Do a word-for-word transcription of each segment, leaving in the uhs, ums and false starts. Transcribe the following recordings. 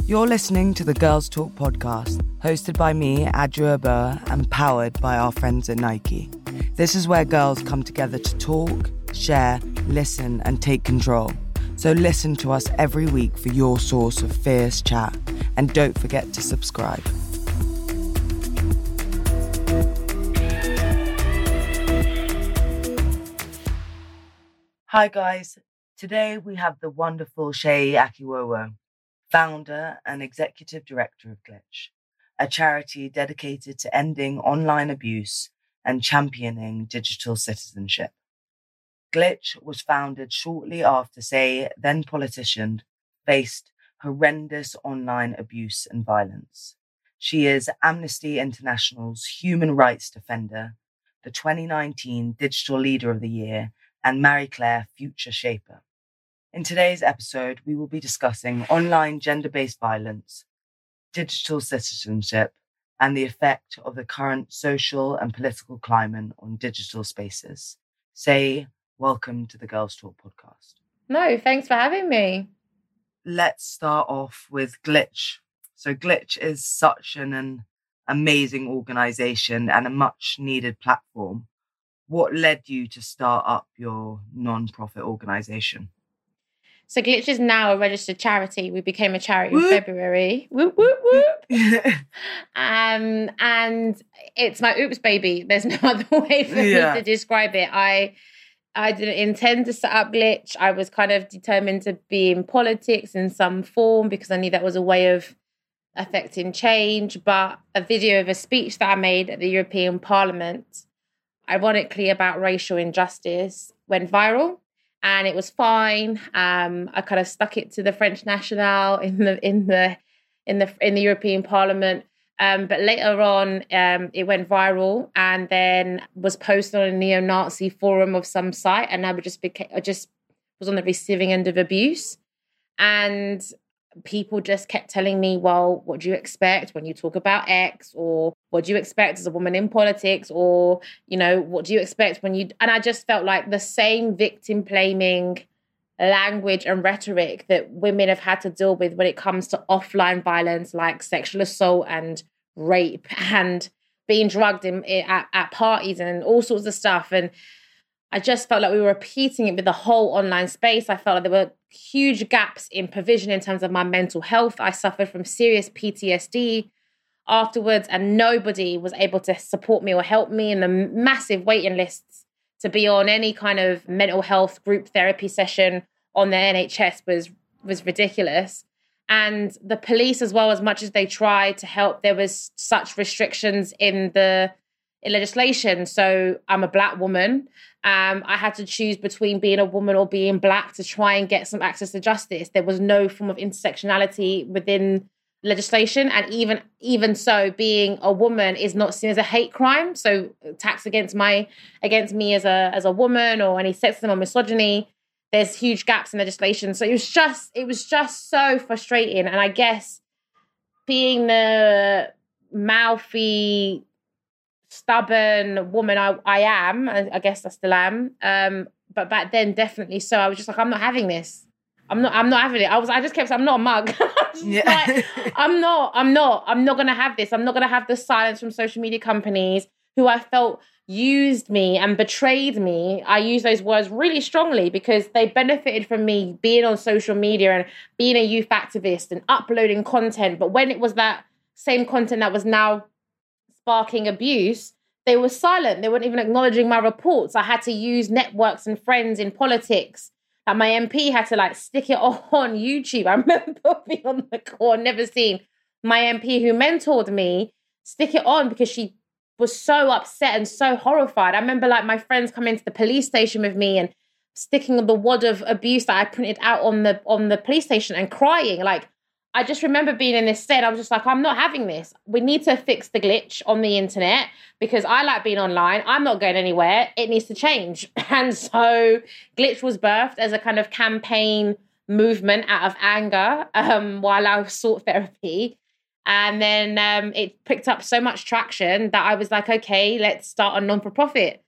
You're listening to the Girls Talk podcast, hosted by me, Adria Burr, and powered by our friends at Nike. This is where girls come together to talk, share, listen, and take control. So listen to us every week for your source of fierce chat. And don't forget to subscribe. Hi guys, today we have the wonderful Seyi Akiwowo, founder and executive director of Glitch, a charity dedicated to ending online abuse and championing digital citizenship. Glitch was founded shortly after Seyi, then politician, faced horrendous online abuse and violence. She is Amnesty International's human rights defender, the twenty nineteen Digital Leader of the Year, and Marie Claire Future Shaper. In today's episode, we will be discussing online gender-based violence, digital citizenship, and the effect of the current social and political climate on digital spaces. Seyi, welcome to the Girls Talk podcast. No, thanks for having me. Let's start off with Glitch. So Glitch is such an, an amazing organisation and a much-needed platform. What led you to start up your non-profit organisation? So Glitch is now a registered charity. We became a charity whoop. in February. Whoop, whoop, whoop. um, and it's my oops baby. There's no other way for yeah. me to describe it. I I didn't intend to set up Glitch. I was kind of determined to be in politics in some form because I knew that was a way of affecting change. But a video of a speech that I made at the European Parliament, ironically about racial injustice, went viral. And it was fine. Um, I kind of stuck it to the French National in the in the in the in the European Parliament. Um, but later on, um, it went viral and then was posted on a neo-Nazi forum of some site, and I just became I just was on the receiving end of abuse. And people just kept telling me, "Well, what do you expect when you talk about X?" Or "What do you expect as a woman in politics?" Or, you know, "What do you expect when you..." And I just felt like the same victim blaming language and rhetoric that women have had to deal with when it comes to offline violence like sexual assault and rape and being drugged in, at, at parties and all sorts of stuff. And I just felt like we were repeating it with the whole online space. I felt like there were huge gaps in provision in terms of my mental health. I suffered from serious P T S D afterwards, and nobody was able to support me or help me. And the massive waiting lists to be on any kind of mental health group therapy session on the N H S was was ridiculous. And the police, as well, as much as they tried to help, there was such restrictions in the in legislation. So I'm a Black woman. Um, I had to choose between being a woman or being Black to try and get some access to justice. There was no form of intersectionality within legislation, and even even so, being a woman is not seen as a hate crime. So attacks against my against me as a as a woman or any sexism or misogyny, there's huge gaps in legislation. So it was just it was just so frustrating. And I guess being the mouthy, stubborn woman I, I am, I, I guess I still am. Um, but back then, definitely so. I was just like, I'm not having this. I'm not. I'm not having it. I was. I just kept saying, I'm not a mug. yeah. like, I'm not. I'm not. I'm not going to have this. I'm not going to have the silence from social media companies who I felt used me and betrayed me. I use those words really strongly because they benefited from me being on social media and being a youth activist and uploading content. But when it was that same content that was now sparking abuse, they were silent. They weren't even acknowledging my reports. I had to use networks and friends in politics. Like my M P had to like stick it on YouTube. I remember being on the call, never seen my M P who mentored me stick it on because she was so upset and so horrified. I remember like my friends coming to the police station with me and sticking the wad of abuse that I printed out on the on the police station and crying. Like, I just remember being in this state. I was just like, I'm not having this. We need to fix the glitch on the internet because I like being online. I'm not going anywhere. It needs to change. And so Glitch was birthed as a kind of campaign movement out of anger um, while I sought therapy. And then um, it picked up so much traction that I was like, okay, let's start a non-for-profit.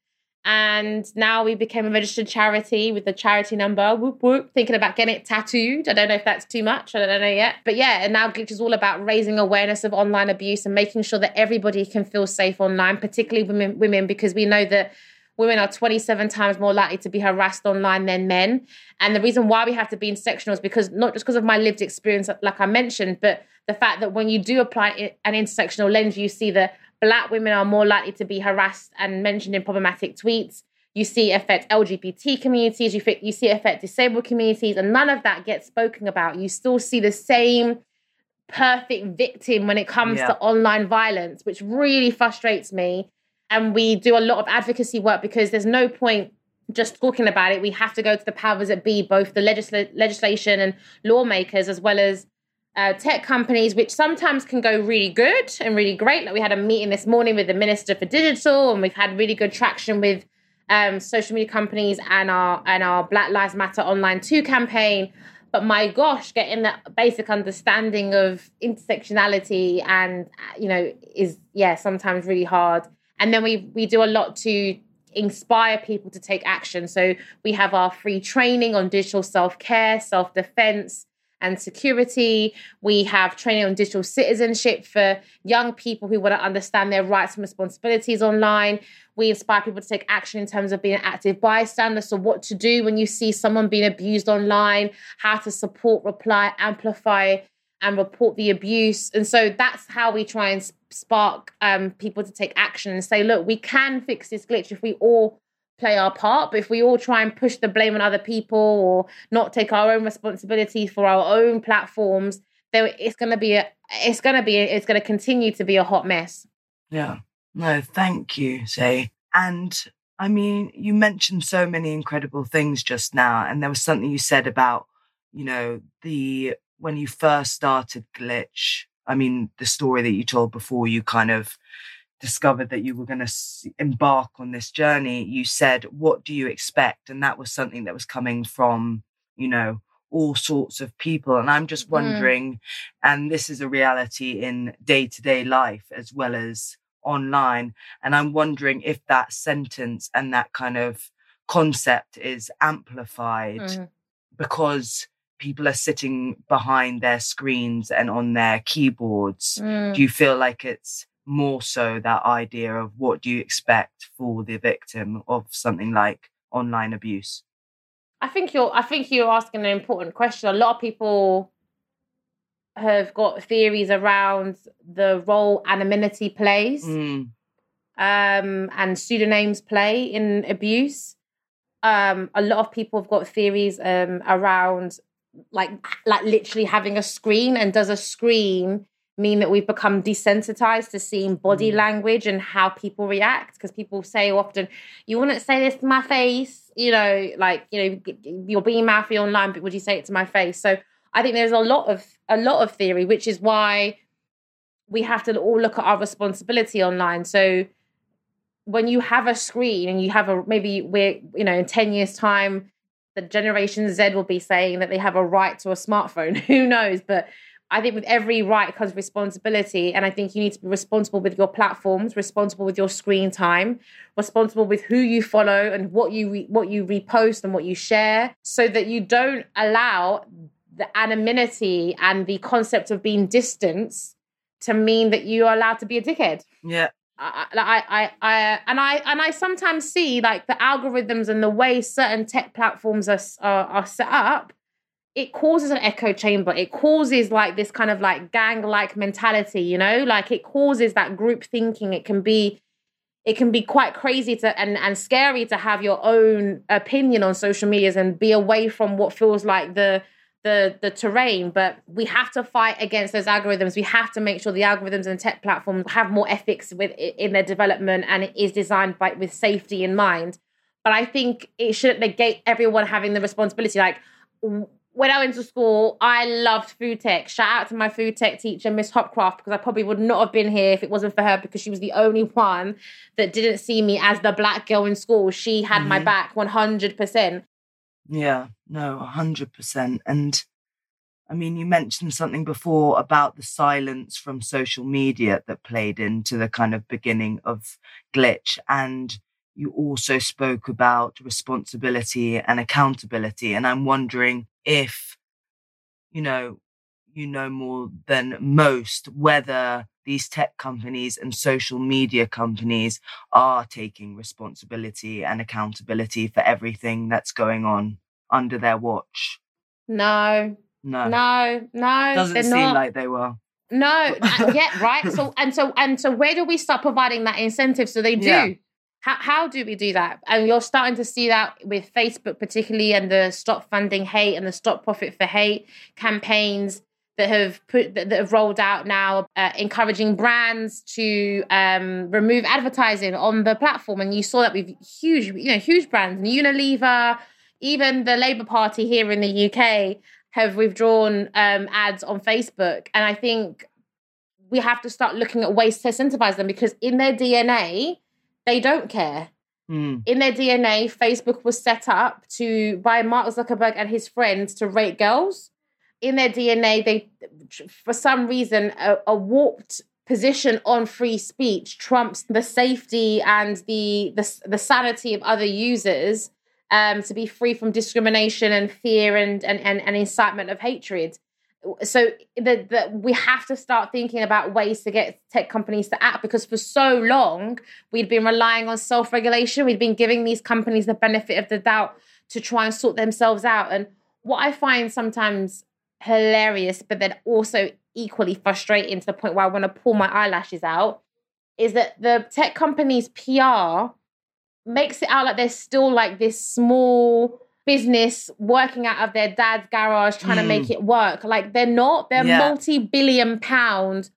And now we became a registered charity with the charity number, whoop, whoop, thinking about getting it tattooed. I don't know if that's too much. I don't know yet. But yeah, and now Glitch is all about raising awareness of online abuse and making sure that everybody can feel safe online, particularly women, women because we know that women are twenty-seven times more likely to be harassed online than men. And the reason why we have to be intersectional is because not just because of my lived experience, like I mentioned, but the fact that when you do apply an intersectional lens, you see that Black women are more likely to be harassed and mentioned in problematic tweets. You see it affect L G B T communities, you, you see it affect disabled communities, and none of that gets spoken about. You still see the same perfect victim when it comes yeah. to online violence, which really frustrates me. And we do a lot of advocacy work because there's no point just talking about it. We have to go to the powers that be, both the legisl- legislation and lawmakers, as well as Uh, tech companies, which sometimes can go really good and really great. Like we had a meeting this morning with the Minister for Digital, and we've had really good traction with um, social media companies and our and our Black Lives Matter Online two campaign. But my gosh, getting that basic understanding of intersectionality and, you know, is, yeah, sometimes really hard. And then we we do a lot to inspire people to take action. So we have our free training on digital self-care, self-defense, and security. We have training on digital citizenship for young people who want to understand their rights and responsibilities online. We inspire people to take action in terms of being an active bystander. So what to do when you see someone being abused online, how to support, reply, amplify, and report the abuse. And so that's how we try and spark um, people to take action and say, look, we can fix this glitch if we all play our part. But if we all try and push the blame on other people or not take our own responsibility for our own platforms, then it's going to be a, it's going to be, a, it's going to continue to be a hot mess. Yeah. No, thank you, Shay. And I mean, you mentioned so many incredible things just now, and there was something you said about, you know, the, when you first started Glitch, I mean, the story that you told before you kind of discovered that you were going to embark on this journey, you said, what do you expect? And that was something that was coming from, you know, all sorts of people. And I'm just wondering, mm. and this is a reality in day-to-day life as well as online. And I'm wondering if that sentence and that kind of concept is amplified mm. because people are sitting behind their screens and on their keyboards. Mm. Do you feel like it's more so that idea of what do you expect for the victim of something like online abuse? I think you're I think you're asking an important question. A lot of people have got theories around the role anonymity plays mm. um, and pseudonyms play in abuse. Um, a lot of people have got theories um, around like like literally having a screen, and does a screen mean that we've become desensitized to seeing body mm. language and how people react? Because people say often, you wouldn't say this to my face, you know, like, you know, you're being mouthy online, but would you say it to my face? So I think there's a lot of a lot of theory, which is why we have to all look at our responsibility online. So when you have a screen and you have a, maybe we're, you know, in ten years time, the Generation Z will be saying that they have a right to a smartphone. Who knows? But I think with every right comes responsibility. And I think you need to be responsible with your platforms, responsible with your screen time, responsible with who you follow and what you re- what you repost and what you share, so that you don't allow the anonymity and the concept of being distanced to mean that you are allowed to be a dickhead. Yeah. I, I, I, I, and I, and I sometimes see like the algorithms and the way certain tech platforms are, are, are set up. It causes an echo chamber. It causes like this kind of like gang-like mentality, you know, like it causes that group thinking. It can be, it can be quite crazy to and, and scary to have your own opinion on social medias and be away from what feels like the the the terrain. But we have to fight against those algorithms. We have to make sure the algorithms and tech platforms have more ethics with in their development, and it is designed by with safety in mind. But I think it shouldn't negate everyone having the responsibility. Like, when I went to school, I loved food tech. Shout out to my food tech teacher, Miss Hopcroft, because I probably would not have been here if it wasn't for her, because she was the only one that didn't see me as the black girl in school. She had mm-hmm. my back one hundred percent. Yeah, no, one hundred percent. And I mean, you mentioned something before about the silence from social media that played into the kind of beginning of Glitch. And, you also spoke about responsibility and accountability. And I'm wondering if, you know, you know more than most whether these tech companies and social media companies are taking responsibility and accountability for everything that's going on under their watch. No, no, no, no. Doesn't seem not. like they were. No, yeah, right. So and so and so, where do we start providing that incentive so they do? Yeah. How how do we do that? And you're starting to see that with Facebook, particularly, and the Stop Funding Hate and the Stop Profit for Hate campaigns that have put that, that have rolled out now, uh, encouraging brands to um, remove advertising on the platform. And you saw that with huge, you know, huge brands, Unilever, even the Labour Party here in the U K have withdrawn um, ads on Facebook. And I think we have to start looking at ways to incentivize them, because in their D N A, they don't care. Mm. In their D N A, Facebook was set up to by Mark Zuckerberg and his friends to rate girls. In their D N A, they, for some reason, a, a warped position on free speech trumps the safety and the the, the sanity of other users, um, to be free from discrimination and fear and and and, and incitement of hatred. So the, the, we have to start thinking about ways to get tech companies to act, because for so long we'd been relying on self-regulation. We'd been giving these companies the benefit of the doubt to try and sort themselves out. And what I find sometimes hilarious, but then also equally frustrating to the point where I want to pull my eyelashes out, is that the tech companies' P R makes it out like they're still like this small business working out of their dad's garage trying mm. to make it work. Like, they're not. They're yeah. a multi-billion pound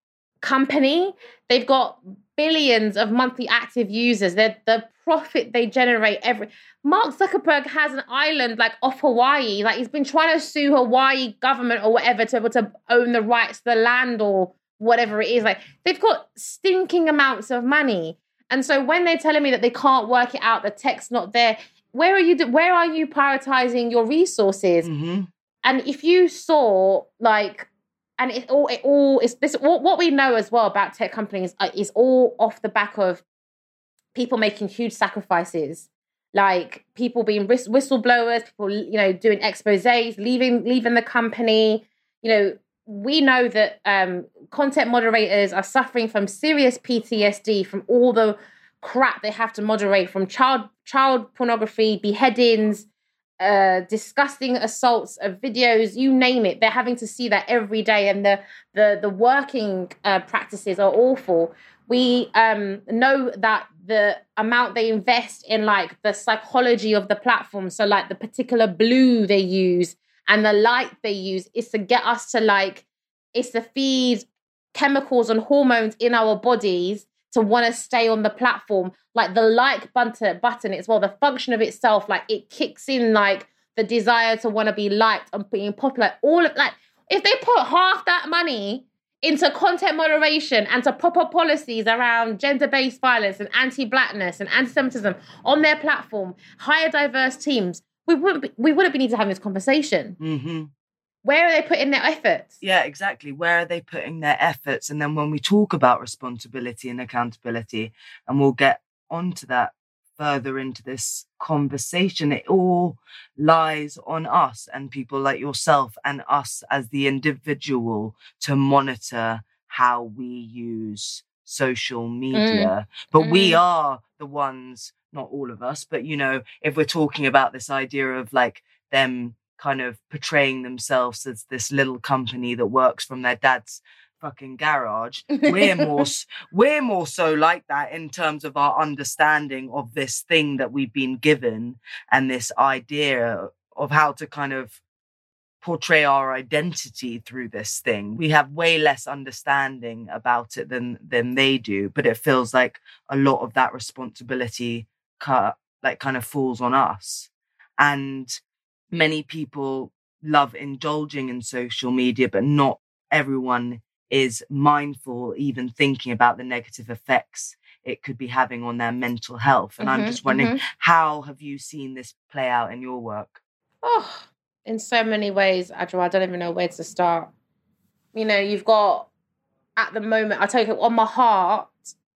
company. They've got billions of monthly active users. They're, the profit they generate every... Mark Zuckerberg has an island like off Hawaii. Like, he's been trying to sue Hawaii government or whatever to, to own the rights to the land or whatever it is. Like, they've got stinking amounts of money. And so when they're telling me that they can't work it out, the tech's not there, where are you, where are you prioritizing your resources? Mm-hmm. And if you saw, like, and it all, it all is this, what, what we know as well about tech companies is all off the back of people making huge sacrifices, like people being whistleblowers, people, you know, doing exposés, leaving, leaving the company. You know, we know that um, content moderators are suffering from serious P T S D from all the crap they have to moderate, from child child pornography, beheadings, uh, disgusting assaults of videos, you name it. They're having to see that every day, and the the the working uh, practices are awful. We um, know that the amount they invest in, like, the psychology of the platform, so like the particular blue they use and the light they use, is to get us to, like, it's to feed chemicals and hormones in our bodies to want to stay on the platform. Like the like button, button, it's well, the function of itself, like it kicks in, like the desire to want to be liked and being popular. All of, like, if they put half that money into content moderation and to proper policies around gender-based violence and anti-blackness and anti-Semitism on their platform, hire diverse teams, we wouldn't be, we wouldn't be need to have this conversation. Mm-hmm. Where are they putting their efforts? Yeah, exactly. Where are they putting their efforts? And then when we talk about responsibility and accountability, and we'll get onto that further into this conversation, it all lies on us and people like yourself and us as the individual to monitor how we use social media. Mm. But mm. we are the ones, not all of us, but, you know, if we're talking about this idea of like them kind of portraying themselves as this little company that works from their dad's fucking garage, we're more we're more so like that in terms of our understanding of this thing that we've been given and this idea of how to kind of portray our identity through this thing. We have way less understanding about it than than they do, but it feels like a lot of that responsibility like kind of falls on us. And many people love indulging in social media, but not everyone is mindful, even thinking about the negative effects it could be having on their mental health. And mm-hmm, I'm just wondering, mm-hmm. how have you seen this play out in your work? Oh, in so many ways, Adjoa, I don't even know where to start. You know, you've got, at the moment, I tell you, on my heart,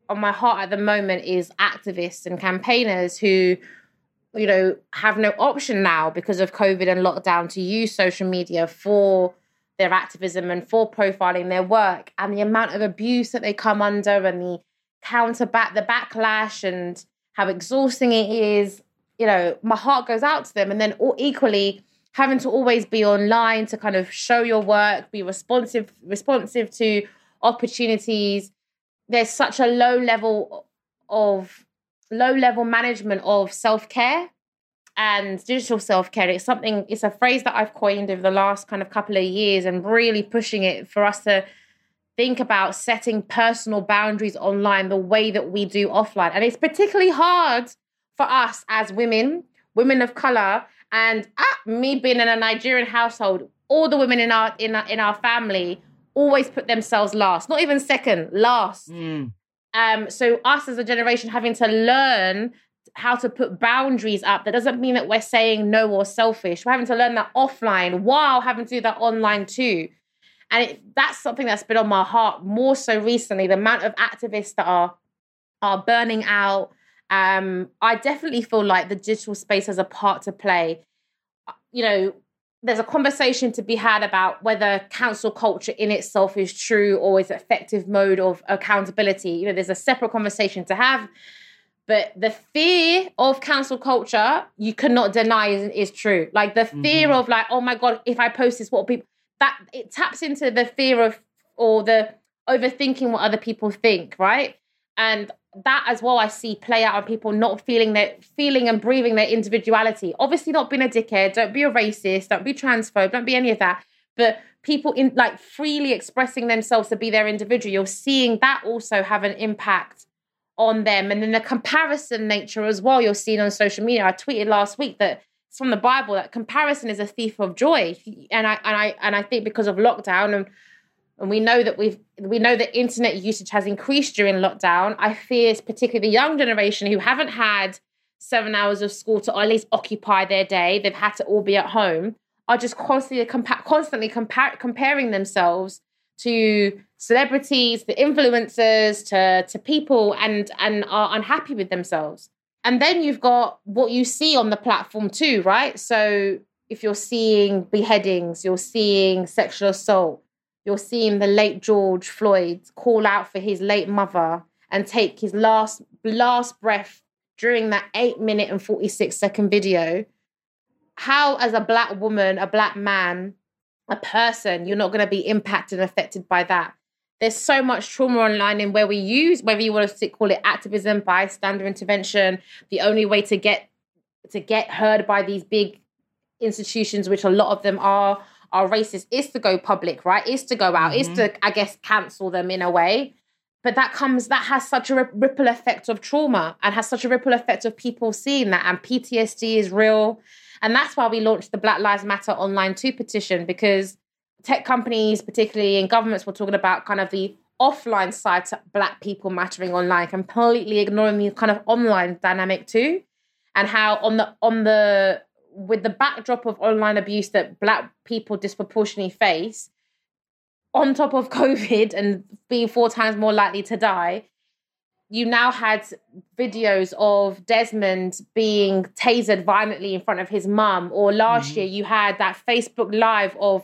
on my heart at the moment is activists and campaigners who, you know, have no option now because of COVID and lockdown to use social media for their activism and for profiling their work, and the amount of abuse that they come under and the counter back, the backlash and how exhausting it is. You know, my heart goes out to them. And then all, equally having to always be online to kind of show your work, be responsive, responsive to opportunities. There's such a low level of low level management of self-care and digital self-care. It's something, it's a phrase that I've coined over the last kind of couple of years and really pushing it for us to think about setting personal boundaries online the way that we do offline. And it's particularly hard for us as women, women of color, and ah, me being in a Nigerian household, all the women in our in our, in our family always put themselves last, not even second, last. Mm. Um, so us as a generation having to learn how to put boundaries up, that doesn't mean that we're saying no or selfish. We're having to learn that offline while having to do that online too. And it, that's something that's been on my heart more so recently, the amount of activists that are are burning out. Um, I definitely feel like the digital space has a part to play. You know, there's a conversation to be had about whether cancel culture in itself is true or is an effective mode of accountability. You know, there's a separate conversation to have. But the fear of cancel culture, you cannot deny is, is true. Like the fear mm-hmm. of like, oh my God, if I post this, what people, that it taps into the fear of, or the overthinking what other people think, right? And that as well, I see play out on people not feeling their, feeling and breathing their individuality. Obviously not being a dickhead, don't be a racist, don't be transphobe, don't be any of that. But people in like freely expressing themselves to be their individual, you're seeing that also have an impact on them. And then the comparison nature as well, you're seeing on social media. I tweeted last week that it's from the Bible that comparison is a thief of joy. And I and I and I think because of lockdown and and we know that we've we know that internet usage has increased during lockdown. I fear particularly the young generation who haven't had seven hours of school to or at least occupy their day. They've had to all be at home. Are just constantly compa- constantly compa- comparing themselves to celebrities, the influencers, to, to people, and, and are unhappy with themselves. And then you've got what you see on the platform too, right? So if you're seeing beheadings, you're seeing sexual assault, you're seeing the late George Floyd call out for his late mother and take his last, last breath during that eight minute and forty-six second video. How, as a Black woman, a Black man, a person, you're not going to be impacted and affected by that. There's so much trauma online in where we use, whether you want to call it activism, bystander intervention, the only way to get to get heard by these big institutions, which a lot of them are, are racist, is to go public, right? Is to go out, mm-hmm. is to, I guess, cancel them in a way. But that comes, that has such a ripple effect of trauma and has such a ripple effect of people seeing that. And P T S D is real. And that's why we launched the Black Lives Matter Online two petition, because tech companies, particularly in governments, were talking about kind of the offline side to Black people mattering online, completely ignoring the kind of online dynamic too. And how on the, on the, with the backdrop of online abuse that Black people disproportionately face, on top of COVID and being four times more likely to die, you now had videos of Desmond being tasered violently in front of his mum. Or last mm-hmm. year, you had that Facebook Live of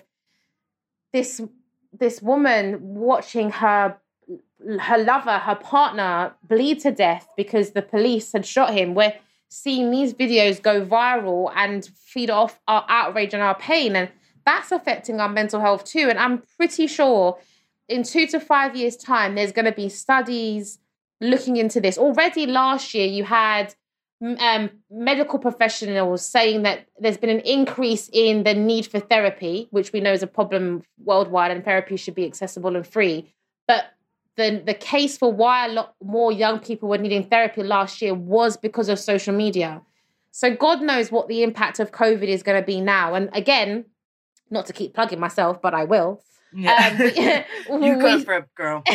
this this woman watching her her lover, her partner, bleed to death because the police had shot him. We're seeing these videos go viral and feed off our outrage and our pain. And that's affecting our mental health too. And I'm pretty sure in two to five years' time, there's going to be studies looking into this. Already last year, you had um, medical professionals saying that there's been an increase in the need for therapy, which we know is a problem worldwide, and therapy should be accessible and free. But the, the case for why a lot more young people were needing therapy last year was because of social media. So God knows what the impact of COVID is going to be now. And again, not to keep plugging myself, but I will. Yeah. Um, you go for it, girl.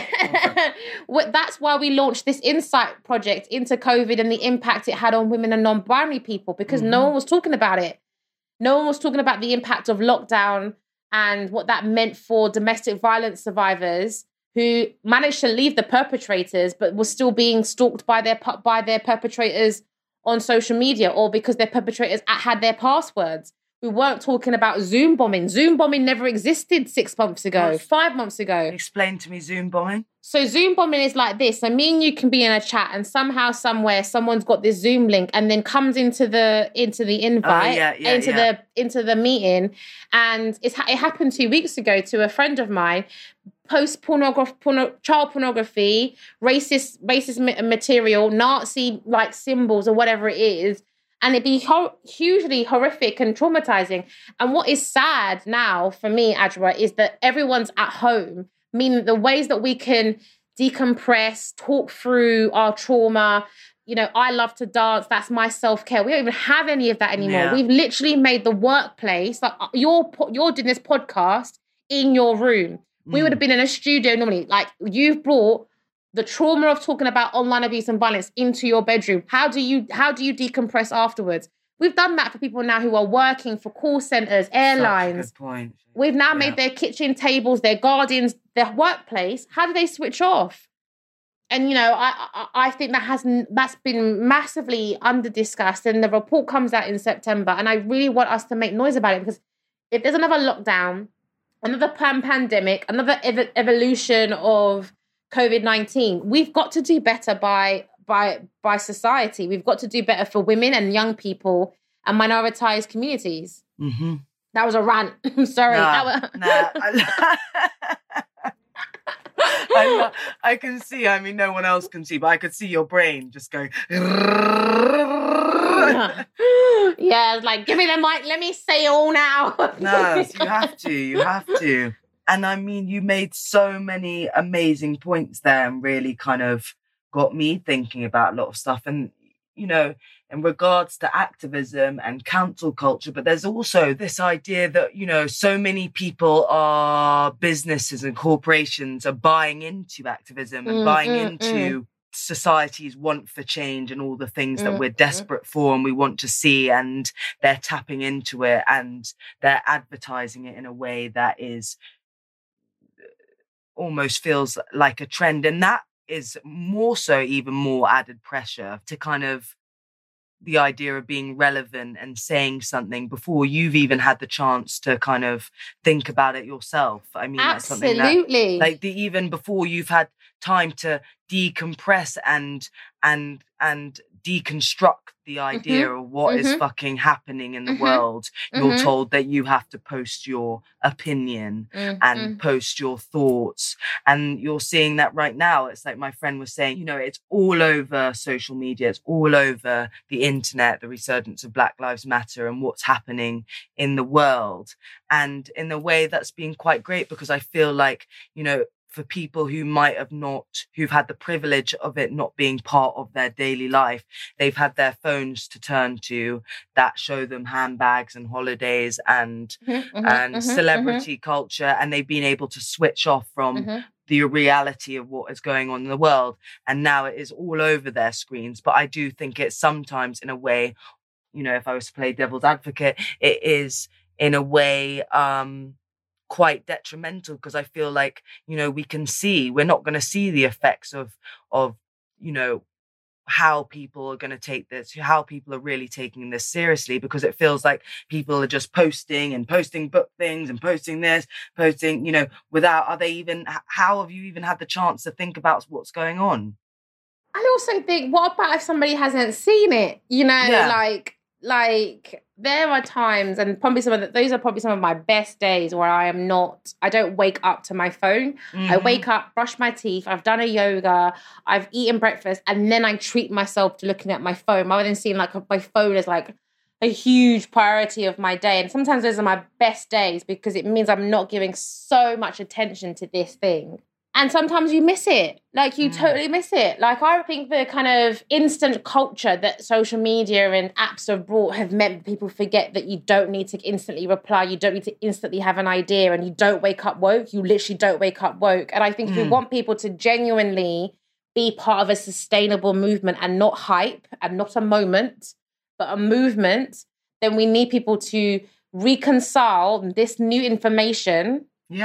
For it. That's why we launched this insight project into COVID and the impact it had on women and non-binary people, because mm-hmm. no one was talking about it. No one was talking about the impact of lockdown and what that meant for domestic violence survivors who managed to leave the perpetrators, but was still being stalked by their by their perpetrators on social media, or because their perpetrators had their passwords. We weren't talking about Zoom bombing. Zoom bombing never existed six months ago, What's, five months ago. Explain to me Zoom bombing. So Zoom bombing is like this. So me and you can be in a chat, and somehow, somewhere, someone's got this Zoom link, and then comes into the into the invite, oh, yeah, yeah, into yeah. the into the meeting, and it's it happened two weeks ago to a friend of mine. Post pornography, porno, child pornography, racist racist material, Nazi like symbols or whatever it is. And it'd be ho- hugely horrific and traumatizing. And what is sad now for me, Adwoa, is that everyone's at home, meaning the ways that we can decompress, talk through our trauma. You know, I love to dance. That's my self-care. We don't even have any of that anymore. Yeah. We've literally made the workplace, like you're, you're doing this podcast in your room. Mm. We would have been in a studio normally. Like, you've brought the trauma of talking about online abuse and violence into your bedroom. How do you how do you decompress afterwards? We've done that for people now who are working for call centres, airlines. Such a good point. We've now yeah. made their kitchen tables, their gardens, their workplace. How do they switch off? And, you know, I I, I think that has that's been massively under-discussed, and the report comes out in September, and I really want us to make noise about it, because if there's another lockdown, another pan- pandemic, another ev- evolution of covid nineteen, we've got to do better by by by society. We've got to do better for women and young people and minoritized communities. Mm-hmm. That was a rant. I'm sorry. Nah, that was... nah. I, I can see, I mean, no one else can see, but I could see your brain just going. Yeah, it's like, give me the mic, let me say it all now. No, you have to, you have to. And I mean, you made so many amazing points there and really kind of got me thinking about a lot of stuff. And, you know, in regards to activism and cancel culture, but there's also this idea that, you know, so many people are businesses and corporations are buying into activism and mm, buying mm, into mm. society's want for change and all the things mm, that we're desperate mm. for and we want to see, and they're tapping into it and they're advertising it in a way that is almost feels like a trend. And that is more so even more added pressure to kind of the idea of being relevant and saying something before you've even had the chance to kind of think about it yourself. I mean, absolutely. That's something that, like the, even before you've had time to decompress and and and deconstruct the idea mm-hmm. of what mm-hmm. is fucking happening in the mm-hmm. world, you're mm-hmm. told that you have to post your opinion mm-hmm. and post your thoughts. And you're seeing that right now. It's like my friend was saying, you know, it's all over social media. It's all over the internet, the resurgence of Black Lives Matter and what's happening in the world. And in a way that's been quite great, because I feel like, you know, for people who might have not, who've had the privilege of it not being part of their daily life, they've had their phones to turn to that show them handbags and holidays and mm-hmm, and mm-hmm, celebrity mm-hmm. culture, and they've been able to switch off from mm-hmm. the reality of what is going on in the world. And now it is all over their screens. But I do think it's sometimes, in a way, you know, if I was to play devil's advocate, it is in a way um quite detrimental, because I feel like, you know, we can see, we're not going to see the effects of, of, you know, how people are going to take this, how people are really taking this seriously, because it feels like people are just posting and posting book things and posting this, posting, you know, without, are they even, how have you even had the chance to think about what's going on? I also think, what about if somebody hasn't seen it? You know, yeah. like, like there are times, and probably some of the, those are probably some of my best days where I am not, I don't wake up to my phone. Mm-hmm. I wake up, brush my teeth, I've done a yoga, I've eaten breakfast, and then I treat myself to looking at my phone, rather than seeing like my phone as like a huge priority of my day. And sometimes those are my best days, because it means I'm not giving so much attention to this thing. And sometimes you miss it. Like, you mm. totally miss it. Like, I think the kind of instant culture that social media and apps have brought have meant people forget that you don't need to instantly reply. You don't need to instantly have an idea, and you don't wake up woke. You literally don't wake up woke. And I think mm. if we want people to genuinely be part of a sustainable movement and not hype and not a moment, but a movement, then we need people to reconcile this new information yeah.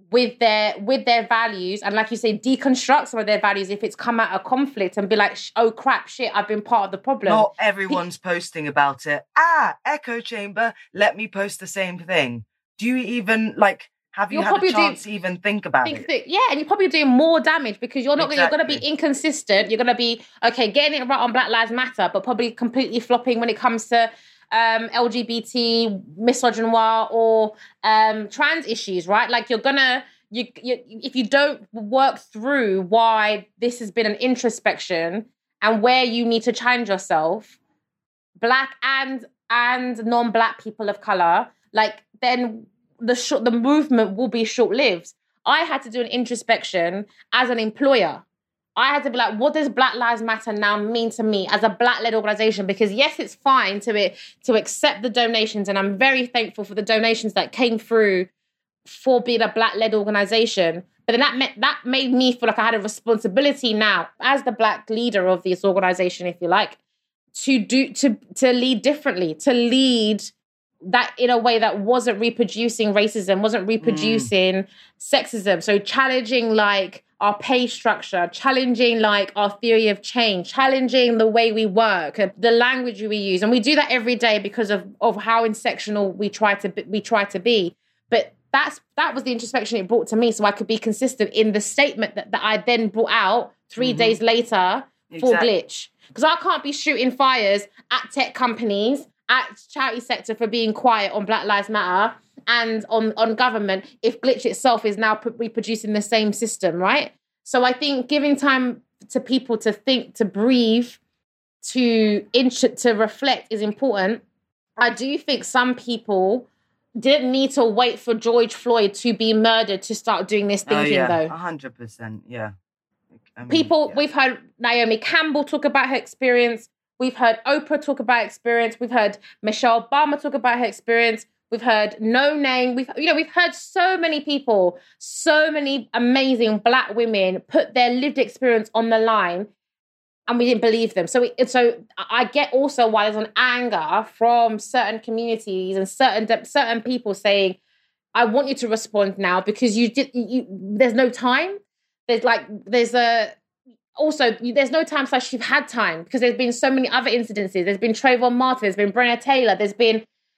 with their with their values, and like you say, deconstruct some of their values if it's come out of conflict, and be like, oh crap, shit, I've been part of the problem. Not everyone's Pe- posting about it. Ah, echo chamber, let me post the same thing. Do you even, like, have you you're had a chance doing, to even think about think it? That, yeah, and you're probably doing more damage because you're not. Exactly. You're going to be inconsistent. You're going to be, okay, getting it right on Black Lives Matter, but probably completely flopping when it comes to um, L G B T, misogynoir, or um, trans issues, right? Like, you're going to, you, you, if you don't work through why this has been an introspection and where you need to challenge yourself, Black and and non-Black people of colour, like, then the sh- the movement will be short-lived. I had to do an introspection as an employer. I had to be like, what does Black Lives Matter now mean to me as a Black-led organisation? Because yes, it's fine to it to accept the donations, and I'm very thankful for the donations that came through for being a Black-led organisation. But then that meant, that made me feel like I had a responsibility now as the Black leader of this organisation, if you like, to do to to lead differently, to lead that in a way that wasn't reproducing racism, wasn't reproducing mm. sexism. So challenging like our pay structure, challenging like our theory of change, challenging the way we work, the language we use. And we do that every day because of, of how intersectional we try to be, we try to be. But that's that was the introspection it brought to me, so I could be consistent in the statement that, that I then brought out three mm-hmm. days later for exactly. Glitch. Because I can't be shooting fires at tech companies, at charity sector for being quiet on Black Lives Matter and on, on government if Glitch itself is now p- reproducing the same system, right? So I think giving time to people to think, to breathe, to int- to reflect is important. I do think some people didn't need to wait for George Floyd to be murdered to start doing this thinking, oh, yeah. though. one hundred percent, yeah. I mean, people, yeah. We've heard Naomi Campbell talk about her experience. We've heard Oprah talk about experience. We've heard Michelle Obama talk about her experience. We've heard No Name. We've, you know, we've heard so many people, so many amazing Black women put their lived experience on the line, and we didn't believe them. So, it, so I get also why there's an anger from certain communities and certain certain people saying, "I want you to respond now because you did. You, there's no time. There's like there's a." Also, there's no time slash you've had time because there's been so many other incidences. There's been Trayvon Martin, there's been Breonna Taylor, there's been,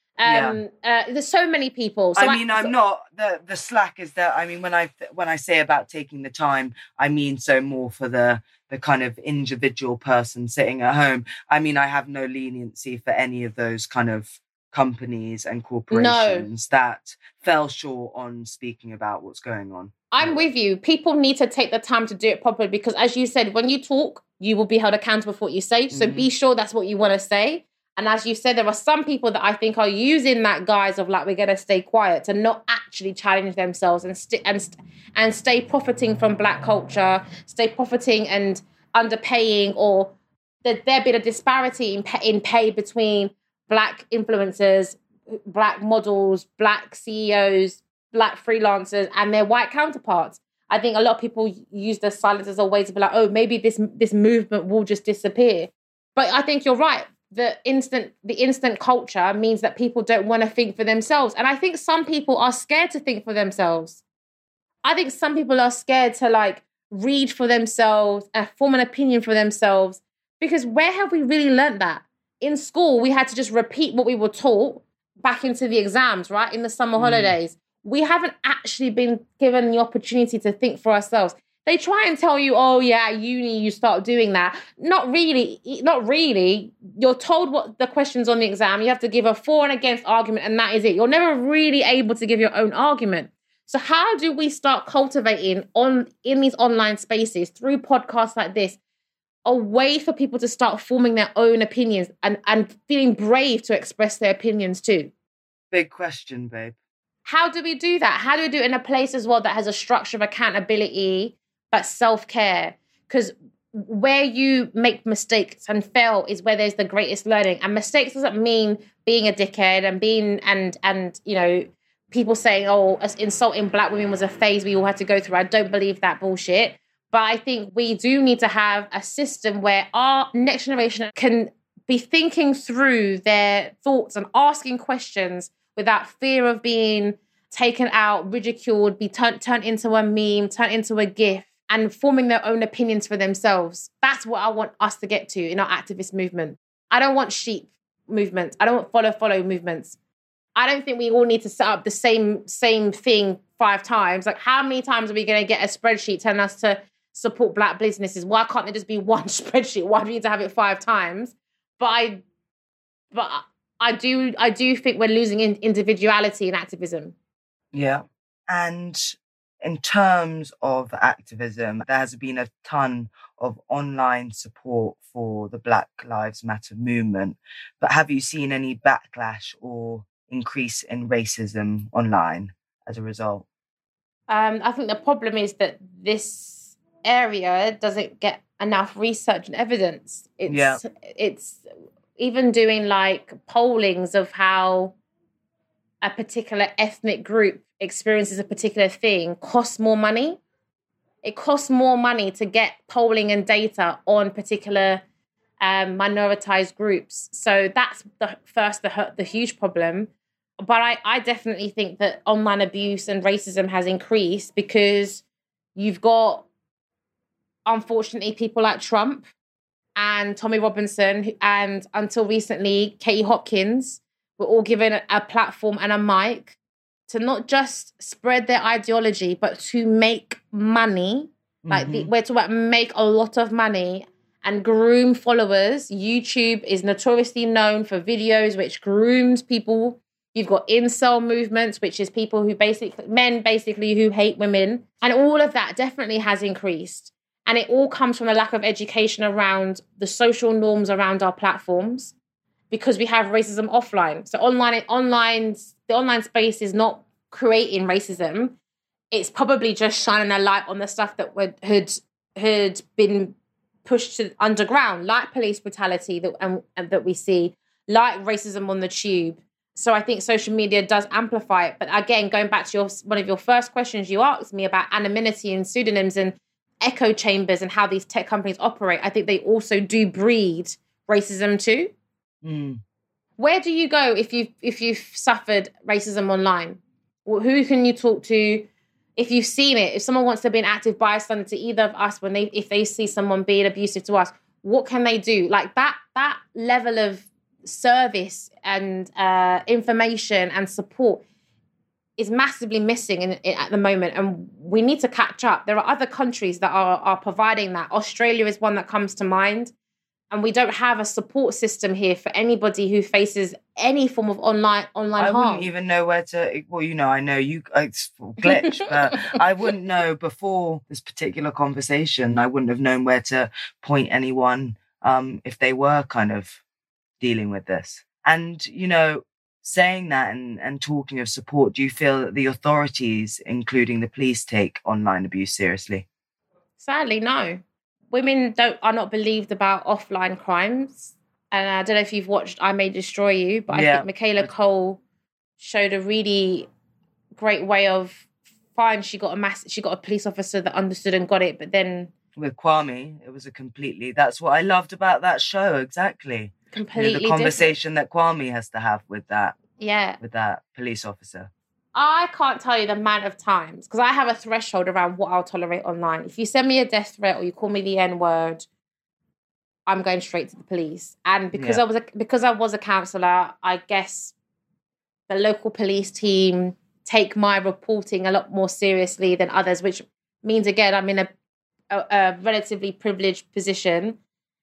um, yeah. uh, there's so many people. So I mean, I, I'm so, not, the, the slack is that, I mean, when I when I say about taking the time, I mean so more for the, the kind of individual person sitting at home. I mean, I have no leniency for any of those kind of companies and corporations no. that fell short on speaking about what's going on. I'm with you. People need to take the time to do it properly because, as you said, when you talk, you will be held accountable for what you say. So mm-hmm. be sure that's what you want to say. And as you said, there are some people that I think are using that guise of like, we're going to stay quiet to not actually challenge themselves and, st- and, st- and stay profiting from Black culture, stay profiting and underpaying, or that there been a disparity in pay, in pay between Black influencers, Black models, Black C E Os, Black freelancers and their white counterparts. I think a lot of people use the silence as a way to be like, oh, maybe this this movement will just disappear. But I think you're right. The instant the instant culture means that people don't want to think for themselves. And I think some people are scared to think for themselves. I think some people are scared to like read for themselves and form an opinion for themselves. Because where have we really learned that? In school, we had to just repeat what we were taught back into the exams, right? In the summer mm. holidays. We haven't actually been given the opportunity to think for ourselves. They try and tell you, oh, yeah, at uni, you start doing that. Not really. Not really. You're told what the questions on the exam. You have to give a for and against argument, and that is it. You're never really able to give your own argument. So how do we start cultivating on in these online spaces through podcasts like this a way for people to start forming their own opinions and, and feeling brave to express their opinions too? Big question, babe. How do we do that? How do we do it in a place as well that has a structure of accountability, but self-care? Because where you make mistakes and fail is where there's the greatest learning. And mistakes doesn't mean being a dickhead and being, and, and you know, people saying, oh, insulting Black women was a phase we all had to go through. I don't believe that bullshit. But I think we do need to have a system where our next generation can be thinking through their thoughts and asking questions without fear of being taken out, ridiculed, be turned turned into a meme, turned into a GIF, and forming their own opinions for themselves. That's what I want us to get to in our activist movement. I don't want sheep movements. I don't want follow-follow movements. I don't think we all need to set up the same same thing five times. Like, how many times are we going to get a spreadsheet telling us to support Black businesses? Why can't there just be one spreadsheet? Why do we need to have it five times? But I, but I do, I do think we're losing in individuality in activism. Yeah, and in terms of activism, there has been a ton of online support for the Black Lives Matter movement. But have you seen any backlash or increase in racism online as a result? Um, I think the problem is that this area doesn't get enough research and evidence. It's, yeah. it's even doing like pollings of how a particular ethnic group experiences a particular thing costs more money. It costs more money to get polling and data on particular um, minoritized groups. So that's the first, the, the huge problem. But I, I definitely think that online abuse and racism has increased because you've got, unfortunately, people like Trump and Tommy Robinson and, until recently, Katie Hopkins were all given a, a platform and a mic to not just spread their ideology, but to make money. Mm-hmm. Like the, we're talking about make a lot of money and groom followers. YouTube is notoriously known for videos which grooms people. You've got incel movements, which is people who basically, men basically who hate women. And all of that definitely has increased. And it all comes from a lack of education around the social norms around our platforms, because we have racism offline. So online, online, the online space is not creating racism. It's probably just shining a light on the stuff that would, had had been pushed to underground, like police brutality that and, and that we see, like racism on the tube. So I think social media does amplify it. But again, going back to your one of your first questions you asked me about anonymity and pseudonyms and echo chambers and how these tech companies operate, I think they also do breed racism too. Mm. Where do you go if you if you've suffered racism online? Well, who can you talk to if you've seen it? If someone wants to be an active bystander to either of us when they if they see someone being abusive to us, what can they do? Like that that level of service and uh, information and support is massively missing in, in, at the moment, and we need to catch up. There are other countries that are are providing that. Australia is one that comes to mind. And we don't have a support system here for anybody who faces any form of online online I harm. wouldn't even know where to. Well, you know, I know you. It's Glitch, but I wouldn't know before this particular conversation. I wouldn't have known where to point anyone um, if they were kind of dealing with this. And you know, saying that and and talking of support, do you feel that the authorities, including the police, take online abuse seriously? Sadly, no. Women don't are not believed about offline crimes. And I don't know if you've watched I May Destroy You, but yeah. I think Michaela Cole showed a really great way of fine, she got a mass she got a police officer that understood and got it, but then with Kwame, it was a completely that's what I loved about that show, exactly. Completely you know, the conversation different. that Kwame has to have with that. Yeah. With that police officer. I can't tell you the amount of times, because I have a threshold around what I'll tolerate online. If you send me a death threat or you call me the N-word, I'm going straight to the police. And because yeah. I was a, because I was a counsellor, I guess the local police team take my reporting a lot more seriously than others, which means, again, I'm in a, a, a relatively privileged position.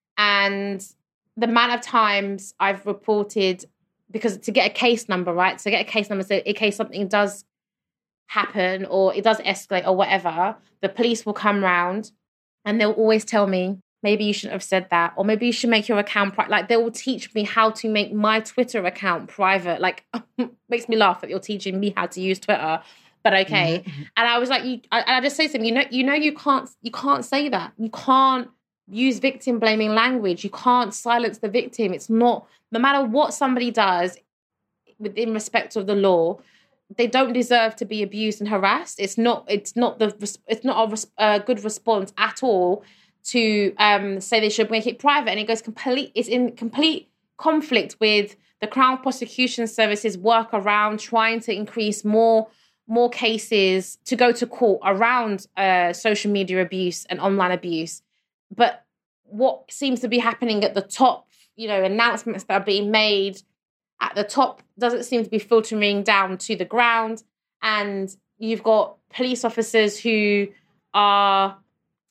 And the amount of times I've reported, because to get a case number, right? To get a case number, so in case something does happen or it does escalate or whatever, the police will come round and they'll always tell me, maybe you shouldn't have said that, or maybe you should make your account private. Like, they will teach me how to make my Twitter account private. Like, makes me laugh that you're teaching me how to use Twitter, but okay. Mm-hmm. And I was like, you, I, and I just say to them, you know, you know, you can't, you can't say that. You can't use victim blaming language. You can't silence the victim. It's not, no matter what somebody does within respect of the law, they don't deserve to be abused and harassed. It's not, it's not the, it's not a, a good response at all to um, say they should make it private. And it goes complete, it's in complete conflict with the Crown Prosecution Service's work around trying to increase more, more cases to go to court around uh, social media abuse and online abuse. But what seems to be happening at the top, you know, announcements that are being made at the top doesn't seem to be filtering down to the ground. And you've got police officers who are,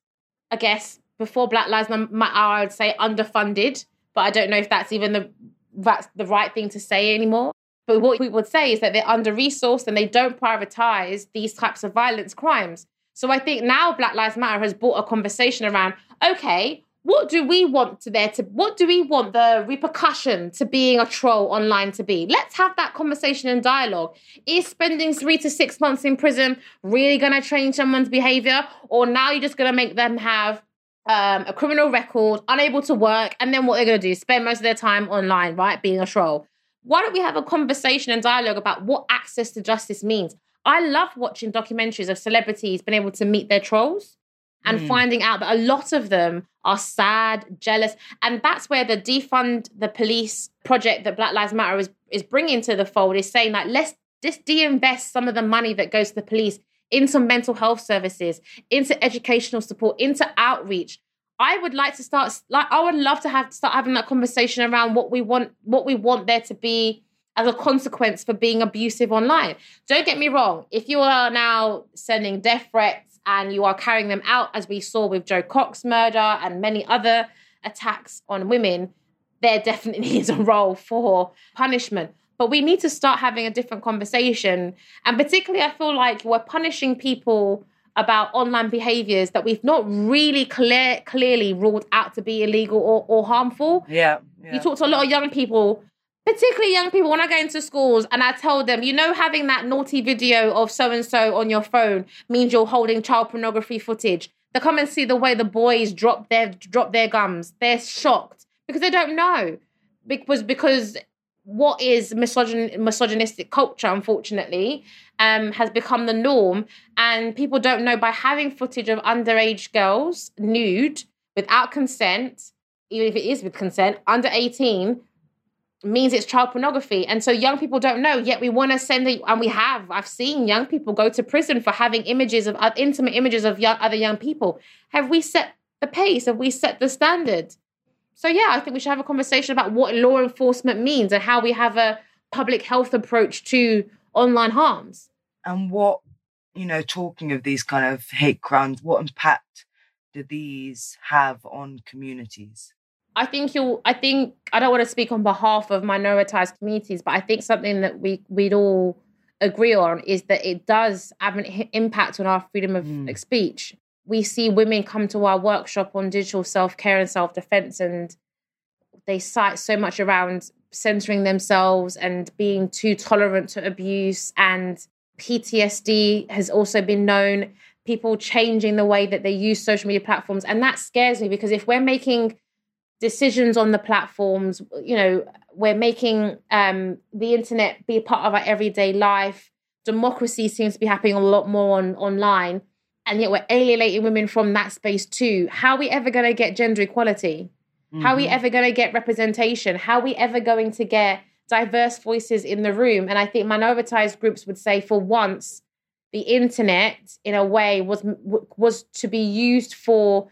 I guess, before Black Lives Matter, I would say underfunded, but I don't know if that's even the that's the right thing to say anymore. But what we would say is that they're under-resourced and they don't prioritise these types of violence crimes. So I think now Black Lives Matter has brought a conversation around, okay, what do we want to there to, what do we want the repercussion to being a troll online to be? Let's have that conversation and dialogue. Is spending three to six months in prison really going to change someone's behaviour? Or now you're just going to make them have um, a criminal record, unable to work, and then what they're going to do? Spend most of their time online, right? Being a troll. Why don't we have a conversation and dialogue about what access to justice means? I love watching documentaries of celebrities being able to meet their trolls and mm. finding out that a lot of them are sad, jealous. And that's where the Defund the Police project that Black Lives Matter is, is bringing to the fold is saying, like, let's just de-invest some of the money that goes to the police into mental health services, into educational support, into outreach. I would like to start, like, I would love to have start having that conversation around what we want, what we want there to be as a consequence for being abusive online. Don't get me wrong. If you are now sending death threats and you are carrying them out, as we saw with Jo Cox murder and many other attacks on women, there definitely is a role for punishment. But we need to start having a different conversation. And particularly, I feel like we're punishing people about online behaviours that we've not really clear, clearly ruled out to be illegal or, or harmful. Yeah, yeah. You talk to a lot of young people, particularly young people, when I go into schools and I tell them, you know, having that naughty video of so-and-so on your phone means you're holding child pornography footage. They come and see the way the boys drop their drop their gums. They're shocked because they don't know. Because, because what is misogyn, misogynistic culture, unfortunately, um, has become the norm. And people don't know by having footage of underage girls nude without consent, even if it is with consent, under eighteen, means it's child pornography. And so young people don't know, yet we want to send it, and we have. I've seen young people go to prison for having images of uh, intimate images of young, other young people. Have we set the pace? Have we set the standard? So yeah, I think we should have a conversation about what law enforcement means and how we have a public health approach to online harms. And what, you know, talking of these kind of hate crimes, what impact do these have on communities? I think you'll, I think, I don't want to speak on behalf of minoritized communities, but I think something that we, we'd all agree on is that it does have an impact on our freedom of mm. speech. We see women come to our workshop on digital self-care and self-defense, and they cite so much around censoring themselves and being too tolerant to abuse, and P T S D has also been known, people changing the way that they use social media platforms. And that scares me, because if we're making decisions on the platforms, you know, we're making um, the internet be a part of our everyday life. Democracy seems to be happening a lot more on online, and yet we're alienating women from that space too. How are we ever going to get gender equality? Mm-hmm. How are we ever going to get representation? How are we ever going to get diverse voices in the room? And I think minoritized groups would say, for once, the internet, in a way, was was to be used for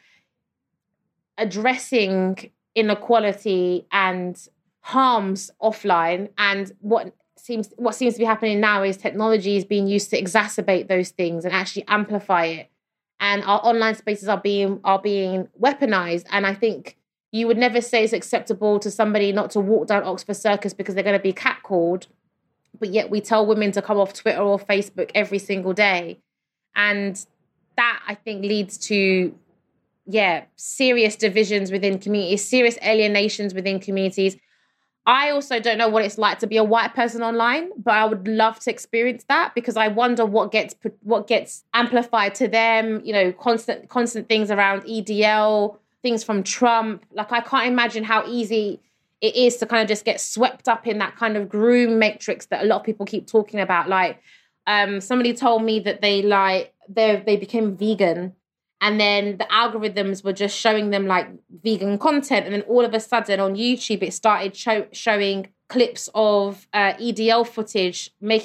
addressing inequality and harms offline. And what seems what seems to be happening now is technology is being used to exacerbate those things and actually amplify it. And our online spaces are being are being weaponized. And I think you would never say it's acceptable to somebody not to walk down Oxford Circus because they're going to be catcalled, but yet we tell women to come off Twitter or Facebook every single day. And that, I think, leads to yeah, serious divisions within communities, serious alienations within communities. I also don't know what it's like to be a white person online, but I would love to experience that, because I wonder what gets what gets amplified to them. You know, constant constant things around E D L, things from Trump. Like, I can't imagine how easy it is to kind of just get swept up in that kind of groom matrix that a lot of people keep talking about. Like, um, somebody told me that they like they they became vegan. And then the algorithms were just showing them like vegan content. And then all of a sudden on YouTube, it started show, showing clips of uh, E D L footage, making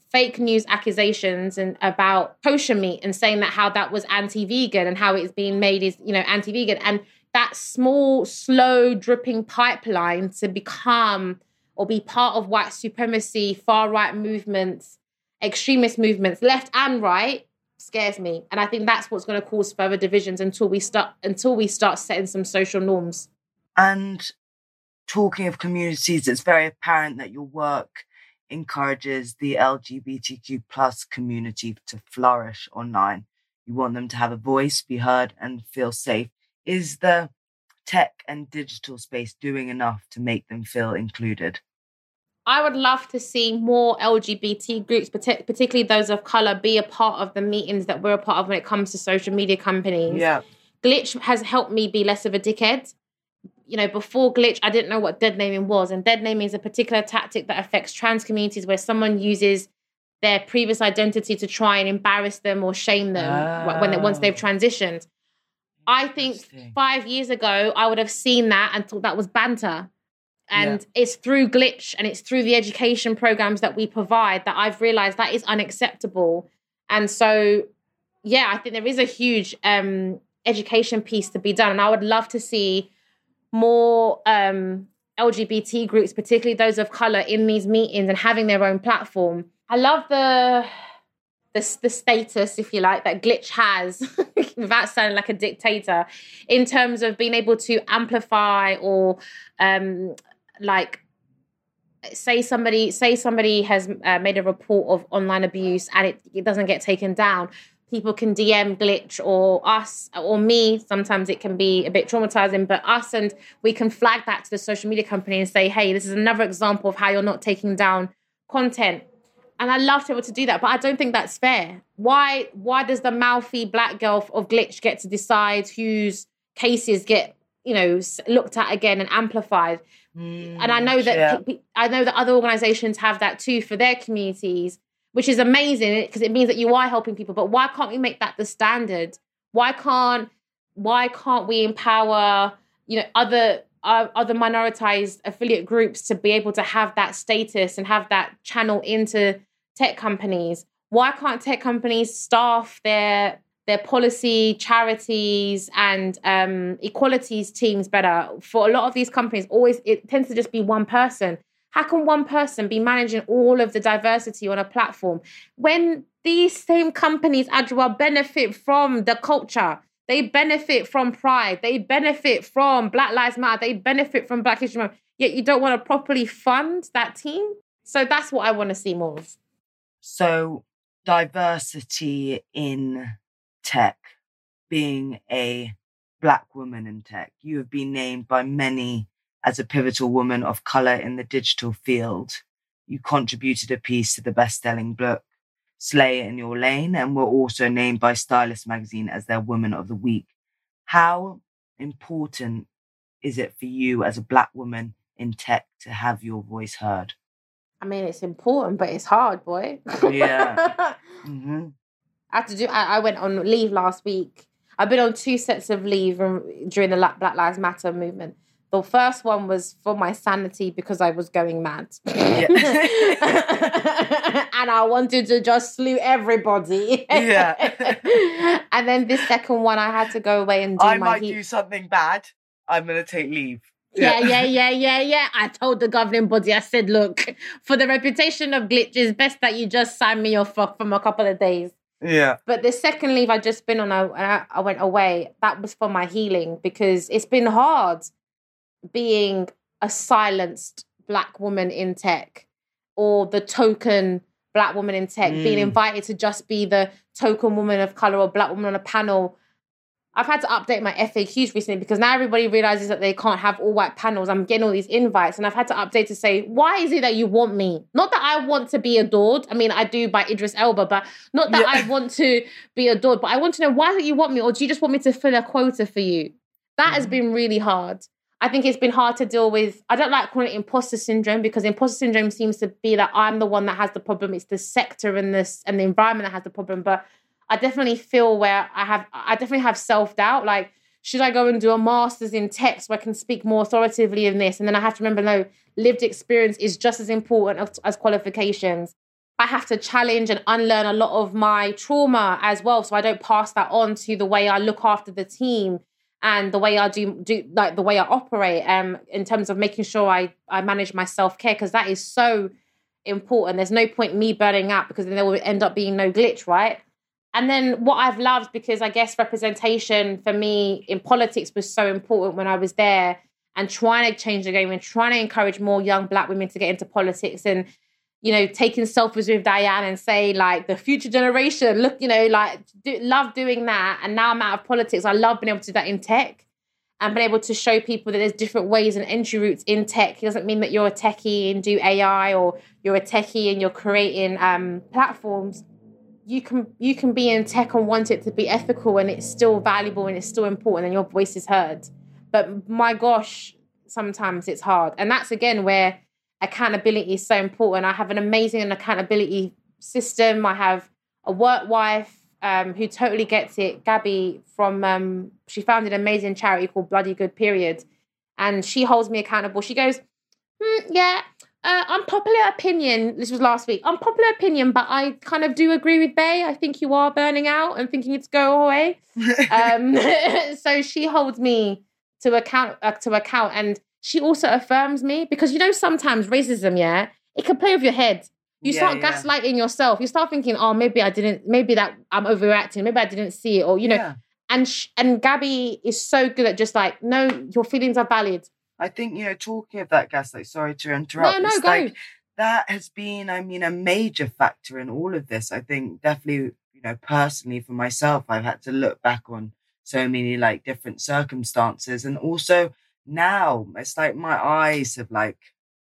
fake news accusations and about kosher meat and saying that how that was anti-vegan and how it's being made is, you know, anti-vegan. And that small, slow, dripping pipeline to become or be part of white supremacy, far-right movements, extremist movements, left and right, scares me. And I think that's what's going to cause further divisions until we start until we start setting some social norms. And talking of communities, it's very apparent that your work encourages the L G B T Q plus community to flourish online. You want them to have a voice, be heard, and feel safe. Is the tech and digital space doing enough to make them feel included? I would love to see more L G B T groups, particularly those of colour, be a part of the meetings that we're a part of when it comes to social media companies. Yeah. Glitch has helped me be less of a dickhead. You know, before Glitch, I didn't know what dead naming was. And dead naming is a particular tactic that affects trans communities where someone uses their previous identity to try and embarrass them or shame them oh. when they, once they've transitioned. I think five years ago, I would have seen that and thought that was banter. And yeah. it's through Glitch and it's through the education programs that we provide that I've realised that is unacceptable. And so, yeah, I think there is a huge um, education piece to be done. And I would love to see more um, L G B T groups, particularly those of colour, in these meetings and having their own platform. I love the the, the status, if you like, that Glitch has, without sounding like a dictator, in terms of being able to amplify or um, like say somebody say somebody has uh, made a report of online abuse and it, it doesn't get taken down. People can D M Glitch or us or me. Sometimes it can be a bit traumatizing, but us, and we can flag that to the social media company and say, hey, this is another example of how you're not taking down content. And I love to be able to do that, but I don't think that's fair. Why Why does the mouthy black girl of Glitch get to decide whose cases get, you know, looked at again and amplified? Mm, and I know that yeah. I know that other organizations have that too for their communities, which is amazing because it means that you are helping people. But why can't we make that the standard? Why can't Why can't we empower, you know, other uh, other minoritized affiliate groups to be able to have that status and have that channel into tech companies? Why can't tech companies staff their their policy, charities, and um, equalities teams better? For a lot of these companies, always it tends to just be one person. How can one person be managing all of the diversity on a platform when these same companies, Adjoa, benefit from the culture? They benefit from Pride. They benefit from Black Lives Matter. They benefit from Black History Month. Yet you don't want to properly fund that team. So that's what I want to see more of. So diversity in tech, being a Black woman in tech, you have been named by many as a pivotal woman of colour in the digital field. You contributed a piece to the best-selling book, Slay in Your Lane, and were also named by Stylist magazine as their Woman of the Week. How important is it for you as a Black woman in tech to have your voice heard? I mean, it's important, but it's hard, boy. Yeah. mm-hmm. I had to do. I, I went on leave last week. I've been on two sets of leave during the Black Lives Matter movement. The first one was for my sanity because I was going mad. Yeah. And I wanted to just slew everybody. Yeah. And then this second one, I had to go away and do I my... might heat. do something bad. I'm going to take leave. Yeah, yeah, yeah, yeah, yeah. I told the governing body, I said, look, for the reputation of Glitch, it's best that you just sign me off for from a couple of days. Yeah. But the second leave I'd just been on, I, I went away. That was for my healing because it's been hard being a silenced Black woman in tech or the token Black woman in tech, mm. being invited to just be the token woman of colour or Black woman on a panel. I've had to update my F A Qs recently because now everybody realises that they can't have all white panels. I'm getting all these invites and I've had to update to say, why is it that you want me? Not that I want to be adored. I mean, I do by Idris Elba, but not that yeah. I want to be adored, but I want to know, why do you want me? Or do you just want me to fill a quota for you? That mm. has been really hard. I think it's been hard to deal with. I don't like calling it imposter syndrome because imposter syndrome seems to be that I'm the one that has the problem. It's the sector and this and the environment that has the problem. But I definitely feel where I have, I definitely have self-doubt. Like, should I go and do a master's in tech so I can speak more authoritatively in this? And then I have to remember, no, lived experience is just as important as, as qualifications. I have to challenge and unlearn a lot of my trauma as well, so I don't pass that on to the way I look after the team and the way I do, do like the way I operate, um, in terms of making sure I, I manage my self-care, because that is so important. There's no point in me burning out, because then there will end up being no Glitch, right? And then what I've loved, because I guess representation for me in politics was so important when I was there, and trying to change the game and trying to encourage more young Black women to get into politics, and, you know, taking selfies with Diane and say, like, the future generation, look, you know, like, do, love doing that. And now I'm out of politics. I love being able to do that in tech and being able to show people that there's different ways and entry routes in tech. It doesn't mean that you're a techie and do A I, or you're a techie and you're creating um, platforms. You can you can be in tech and want it to be ethical, and it's still valuable and it's still important, and your voice is heard. But my gosh, sometimes it's hard. And that's, again, where accountability is so important. I have an amazing accountability system. I have a work wife um, who totally gets it. Gabby from, um, she founded an amazing charity called Bloody Good Period. And she holds me accountable. She goes, hmm, yeah, uh, unpopular opinion. This was last week. Unpopular opinion, but I kind of do agree with Bay. I think you are burning out and thinking it's go away. um, so she holds me to account, uh, to account. And she also affirms me, because, you know, sometimes racism, yeah, it can play with your head. You yeah, start yeah. gaslighting yourself. You start thinking, oh, maybe I didn't, maybe that I'm overreacting. Maybe I didn't see it, or, you know. Yeah. And sh- and Gabby is so good at just like, no, your feelings are valid. I think, you know, talking of that gaslight, sorry to interrupt. No, no, it's go. Like, that has been, I mean, a major factor in all of this. I think definitely, you know, personally for myself, I've had to look back on so many like different circumstances. And also now it's like my eyes have like,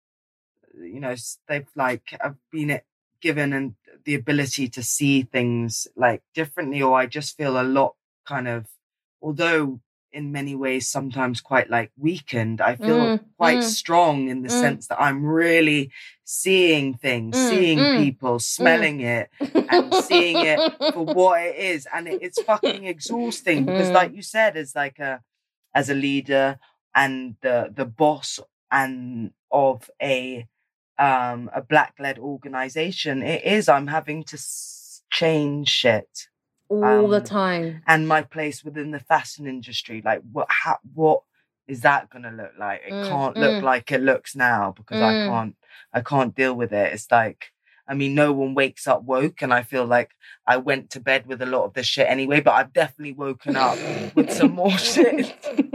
you know, they've like, I've been given and the ability to see things like differently, or I just feel a lot kind of, although in many ways sometimes quite like weakened, I feel mm, quite mm, strong in the mm. sense that I'm really seeing things, mm, seeing mm, people, smelling mm. it and seeing it for what it is. And it, it's fucking exhausting because, like you said, as like a, as a leader and the, the boss and of a, um, a Black-led organization, it is, I'm having to s- change shit. All um, the time. And my place within the fashion industry, like what how, what is that gonna look like? It mm, can't mm. look like it looks now because mm. I can't I can't deal with it. It's like, I mean, no one wakes up woke, and I feel like I went to bed with a lot of this shit anyway, but I've definitely woken up with some more shit.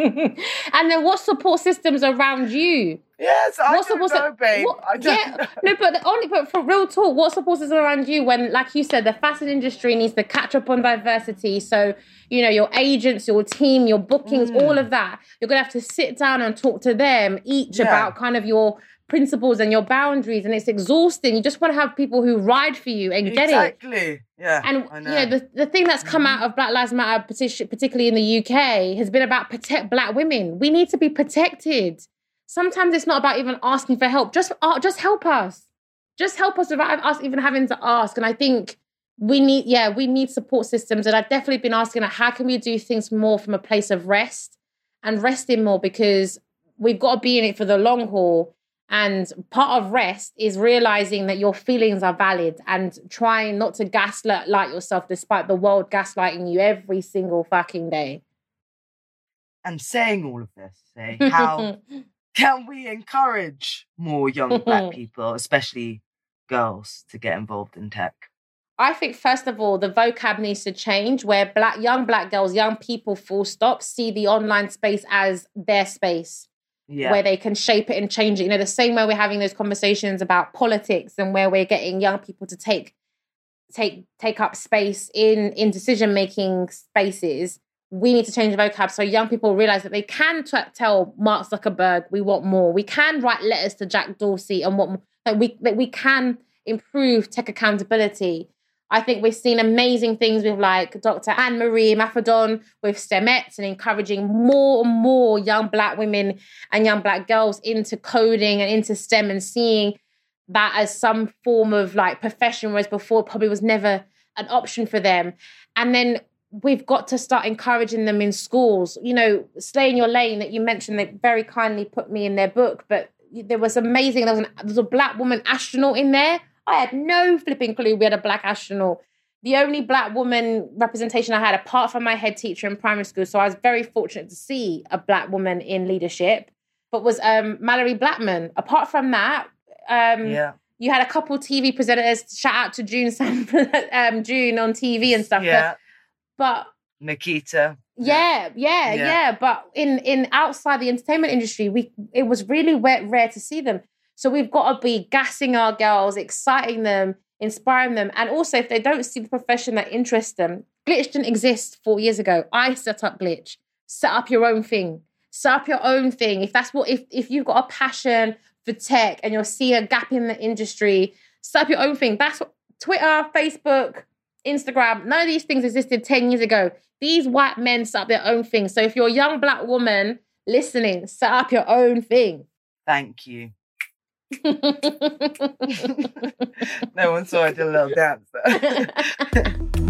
And then what support systems around you? Yes, I what don't know, su- babe. What, I don't yeah, know. No, but the only, but for real talk, what support systems around you when, like you said, the fashion industry needs to catch up on diversity. So, you know, your agents, your team, your bookings, mm. all of that, you're going to have to sit down and talk to them each yeah. about kind of your principles and your boundaries, and it's exhausting. You just want to have people who ride for you and get exactly. it. Exactly. Yeah. And I know. you know, the, the thing that's come out of Black Lives Matter, particularly in the U K, has been about protect Black women. We need to be protected. Sometimes it's not about even asking for help. Just uh, just help us. Just help us without us even having to ask. And I think we need, yeah, we need support systems. And I've definitely been asking, like, how can we do things more from a place of rest and resting more, because we've got to be in it for the long haul. And part of rest is realizing that your feelings are valid and trying not to gaslight yourself despite the world gaslighting you every single fucking day. And saying all of this, say, how can we encourage more young Black people, especially girls, to get involved in tech? I think, first of all, the vocab needs to change where black, young Black girls, young people, full stop, see the online space as their space. Yeah. Where they can shape it and change it. You know, the same way we're having those conversations about politics and where we're getting young people to take take take up space in, in decision-making spaces, we need to change the vocab so young people realize that they can t- tell Mark Zuckerberg we want more. We can write letters to Jack Dorsey and what that we that we can improve tech accountability. I think we've seen amazing things with like Doctor Anne-Marie Maffedon with STEMettes and encouraging more and more young Black women and young Black girls into coding and into STEM and seeing that as some form of like profession, whereas before probably was never an option for them. And then we've got to start encouraging them in schools. You know, Slay in Your Lane that you mentioned, they very kindly put me in their book, but there was amazing. There was, an, there was a Black woman astronaut in there. I had no flipping clue we had a black astronaut. The only black woman representation I had, apart from my head teacher in primary school, so I was very fortunate to see a black woman in leadership, but was um, Mallory Blackman. Apart from that, um, yeah. you had a couple T V presenters. Shout out to June Sam, um, June on T V and stuff. Yeah. But, but Nikita. Yeah, yeah, yeah, yeah. But in in outside the entertainment industry, we it was really rare, rare to see them. So we've got to be gassing our girls, exciting them, inspiring them. And also, if they don't see the profession that interests them, Glitch didn't exist four years ago. I set up Glitch. Set up your own thing. Set up your own thing. If that's what, if if you've got a passion for tech and you're seeing a gap in the industry, set up your own thing. That's what Twitter, Facebook, Instagram, none of these things existed ten years ago. These white men set up their own thing. So if you're a young black woman listening, set up your own thing. Thank you. No one saw I did a little dance there.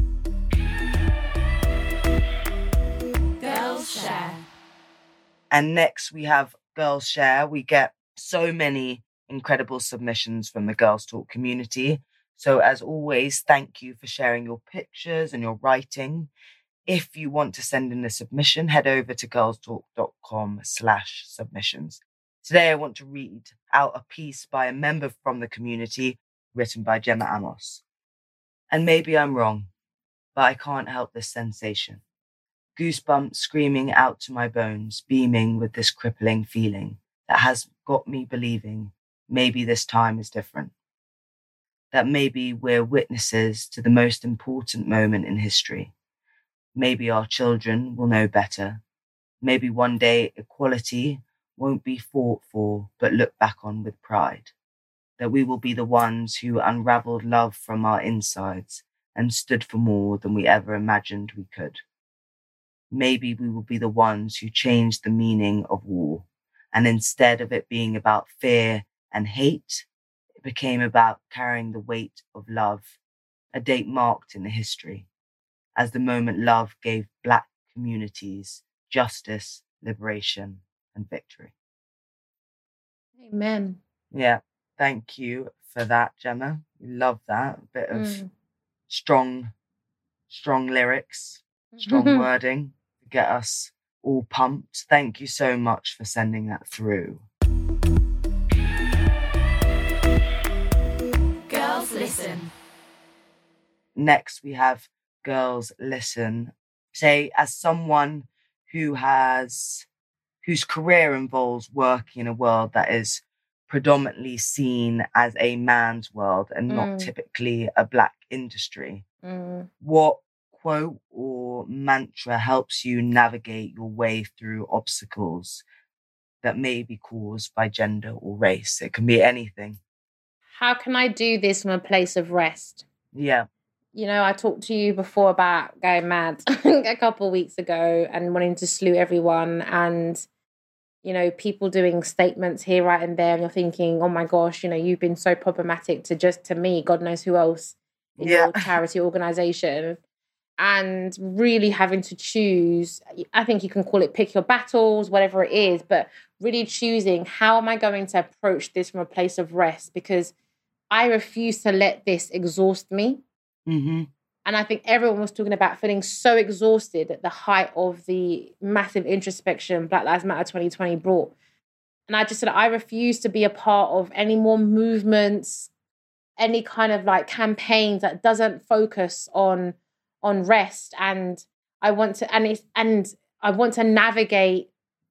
Girls Share. And next we have Girls Share. We get so many incredible submissions from the Girls Talk community. So as always, thank you for sharing your pictures and your writing. If you want to send in a submission, head over to girlstalk.com slash submissions. Today, I want to read out a piece by a member from the community written by Gemma Amos. And maybe I'm wrong, but I can't help this sensation. Goosebumps screaming out to my bones, beaming with this crippling feeling that has got me believing maybe this time is different. That maybe we're witnesses to the most important moment in history. Maybe our children will know better. Maybe one day equality won't be fought for, but looked back on with pride. That we will be the ones who unraveled love from our insides and stood for more than we ever imagined we could. Maybe we will be the ones who changed the meaning of war, and instead of it being about fear and hate, it became about carrying the weight of love, a date marked in the history, as the moment love gave Black communities justice, liberation, and victory. Amen. Yeah, thank you for that, Gemma. We love that. A bit of Mm. strong, strong lyrics, strong wording to get us all pumped. Thank you so much for sending that through. Girls Listen. Next, we have Girls Listen. Say, as someone who has, whose career involves working in a world that is predominantly seen as a man's world and not Mm. typically a Black industry, Mm. what quote or mantra helps you navigate your way through obstacles that may be caused by gender or race? It can be anything. How can I do this from a place of rest? Yeah. You know, I talked to you before about going mad a couple of weeks ago and wanting to slew everyone, and, you know, people doing statements here, right, and there, and you're thinking, oh my gosh, you know, you've been so problematic to just to me, God knows who else in Yeah. your charity organization, and really having to choose. I think you can call it pick your battles, whatever it is, but really choosing, how am I going to approach this from a place of rest? Because I refuse to let this exhaust me. Mm-hmm. And I think everyone was talking about feeling so exhausted at the height of the massive introspection Black Lives Matter twenty twenty brought. And I just said, I refuse to be a part of any more movements, any kind of like campaigns that doesn't focus on on rest. And I want to, and it's, and I want to navigate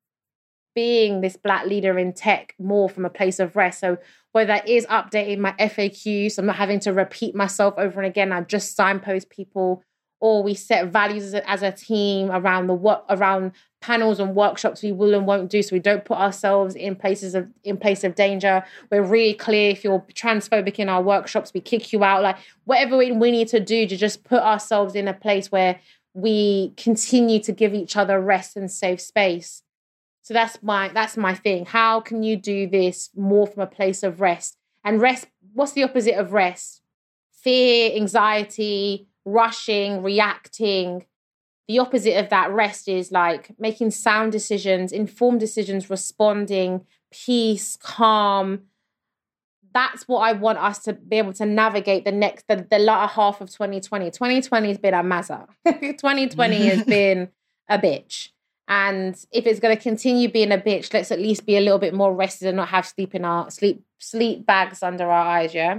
being this Black leader in tech more from a place of rest. So whether that is updating my F A Q, so I'm not having to repeat myself over and again, I just signpost people, or we set values as a, as a team around the work, around panels and workshops we will and won't do, so we don't put ourselves in places of in place of danger. We're really clear, if you're transphobic in our workshops, we kick you out. Like whatever we, we need to do to just put ourselves in a place where we continue to give each other rest and safe space. So that's my that's my thing. How can you do this more from a place of rest? And rest, what's the opposite of rest? Fear, anxiety, rushing, reacting. The opposite of that rest is like making sound decisions, informed decisions, responding, peace, calm. that's what I want us to be able to navigate the next, the, the latter half of twenty twenty. twenty twenty has been a mazza. twenty twenty has been a bitch. And if it's going to continue being a bitch, let's at least be a little bit more rested and not have sleep in our sleep sleep bags under our eyes, yeah?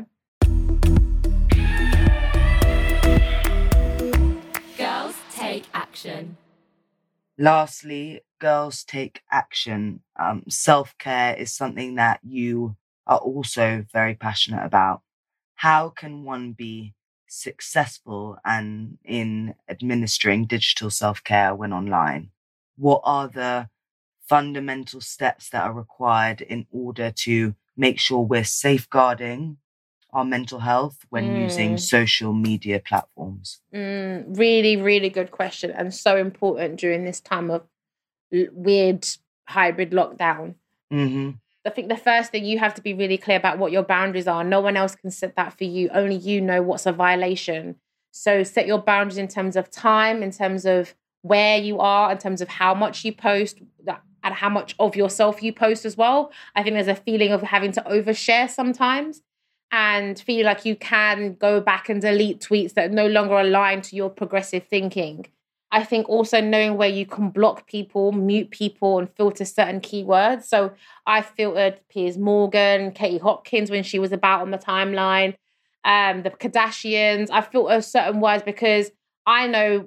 Girls take action. Lastly, girls take action. Um, self-care is something that you are also very passionate about. How can one be successful and in administering digital self-care when online? What are the fundamental steps that are required in order to make sure we're safeguarding our mental health when mm. using social media platforms? Mm, really, really good question, and so important during this time of l- weird hybrid lockdown. Mm-hmm. I think the first thing, you have to be really clear about what your boundaries are. No one else can set that for you. Only you know what's a violation. So set your boundaries in terms of time, in terms of where you are, in terms of how much you post, and how much of yourself you post as well. I think there's a feeling of having to overshare sometimes and feel like you can go back and delete tweets that no longer align to your progressive thinking. I think also knowing where you can block people, mute people, and filter certain keywords. So I filtered Piers Morgan, Katie Hopkins when she was about on the timeline, um, the Kardashians. I filtered certain words because I know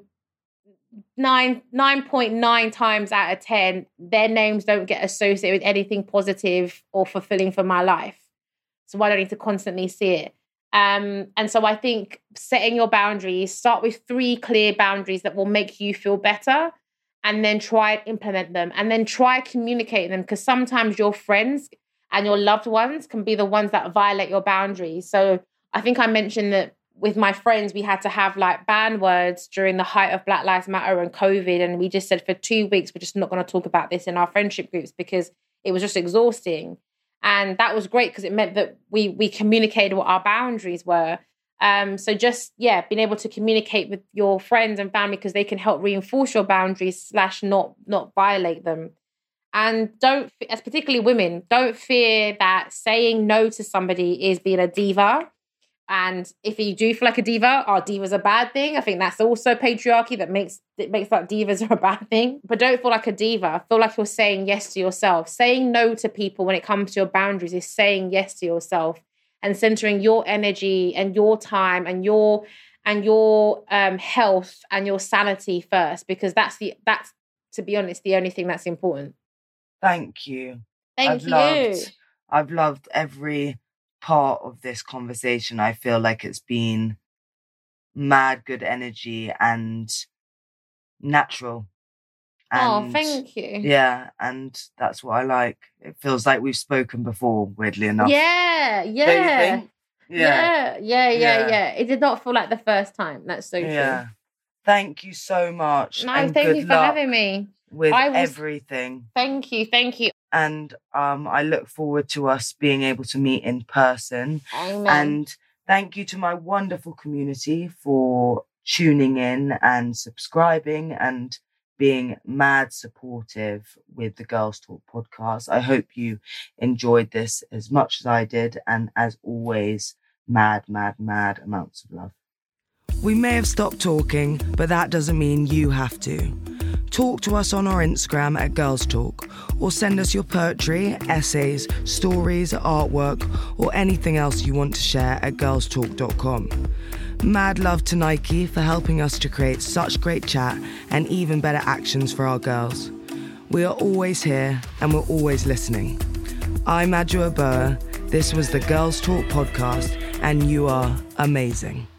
nine nine point nine times out of ten, their names don't get associated with anything positive or fulfilling for my life. So I don't need to constantly see it. Um, and so I think setting your boundaries, start with three clear boundaries that will make you feel better, and then try and implement them, and then try communicating them, because sometimes your friends and your loved ones can be the ones that violate your boundaries. So I think I mentioned that with my friends, we had to have like ban words during the height of Black Lives Matter and COVID. And we just said for two weeks, we're just not going to talk about this in our friendship groups because it was just exhausting. And that was great because it meant that we we communicated what our boundaries were. Um, so just, yeah, being able to communicate with your friends and family because they can help reinforce your boundaries slash not not violate them. And don't, as particularly women, don't fear that saying no to somebody is being a diva. And if you do feel like a diva, are divas a bad thing? I think that's also patriarchy that makes it makes that divas are a bad thing. But don't feel like a diva. Feel like you're saying yes to yourself. Saying no to people when it comes to your boundaries is saying yes to yourself and centering your energy and your time and your and your um, health and your sanity first, because that's the that's to be honest the only thing that's important. Thank you. Thank I've you. Loved, I've loved every part of this conversation. I feel like it's been mad good energy and natural. And, oh, thank you. Yeah, and that's what I like. It feels like we've spoken before, weirdly enough. Yeah, yeah. Don't you think? Yeah. Yeah, yeah, yeah, yeah, yeah. It did not feel like the first time. That's so true. Yeah. Thank you so much. No, and thank good you for luck having me. With I was... everything. Thank you, thank you. And um, I look forward to us being able to meet in person. Amen. And thank you to my wonderful community for tuning in and subscribing and being mad supportive with the Girls Talk podcast. I hope you enjoyed this as much as I did. And as always, mad, mad, mad amounts of love. We may have stopped talking, but that doesn't mean you have to. Talk to us on our Instagram at Girls Talk, or send us your poetry, essays, stories, artwork, or anything else you want to share at girls talk dot com. Mad love to Nike for helping us to create such great chat and even better actions for our girls. We are always here and we're always listening. I'm Adjoa Boa. This was the Girls Talk podcast, and you are amazing.